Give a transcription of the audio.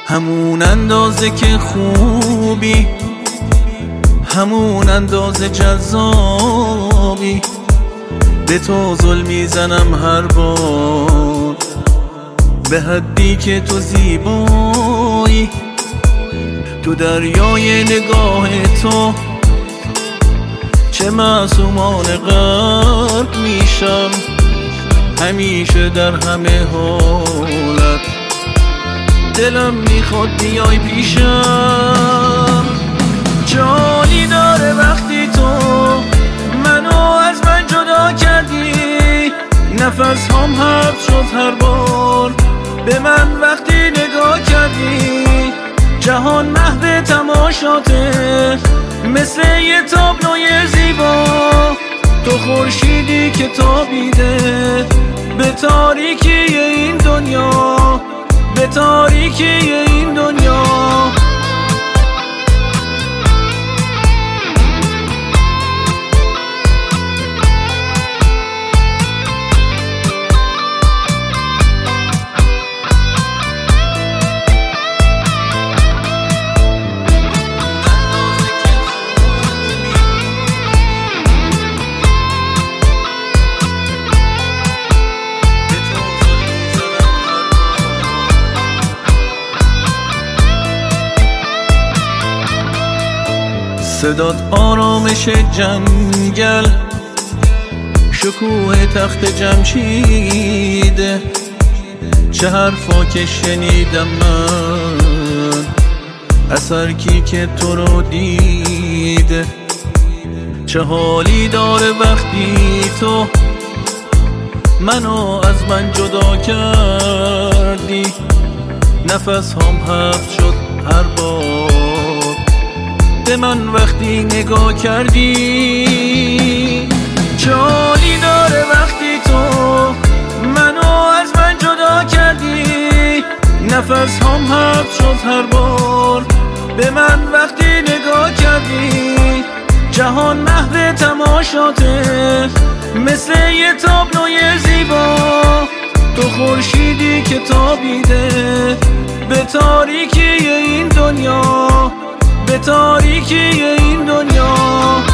همون اندازه که خوبی، همون اندازه جذابی. به تو ظلم میزنم هر بار، به حدی که تو زیبایی. تو دریای نگاه تو چه معصومانه غرق میشم، همیشه در همه حالت دلم میخواد بیای پیشم. جالی داره وقتی تو منو از من جدا کردی، نفس هم حبس شد هر بار به من وقتی نگاه کردی. جهان محو تماشاته مثل یه تابلوی زیبا، تو خورشیدی که تابیده به تاریکی این دنیا، به تاریکی این دنیا. صدات آرامش جنگل، شکوه تخت جمشیده. چه حرفا که شنیدم من اثر کی که تو رو دیده. چه حالی داره وقتی تو منو از من جدا کردی، نفس هم حبس شد هر بار به من وقتی نگاه کردی. جالی داره وقتی تو منو از من جدا کردی، نفس هم حبس شد هر بار به من وقتی نگاه کردی. جهان محو تماشاته مثل یه تابلوی زیبا، تو خورشیدی که تابیده به تاریکی این دنیا، به تاریکی این دنیا.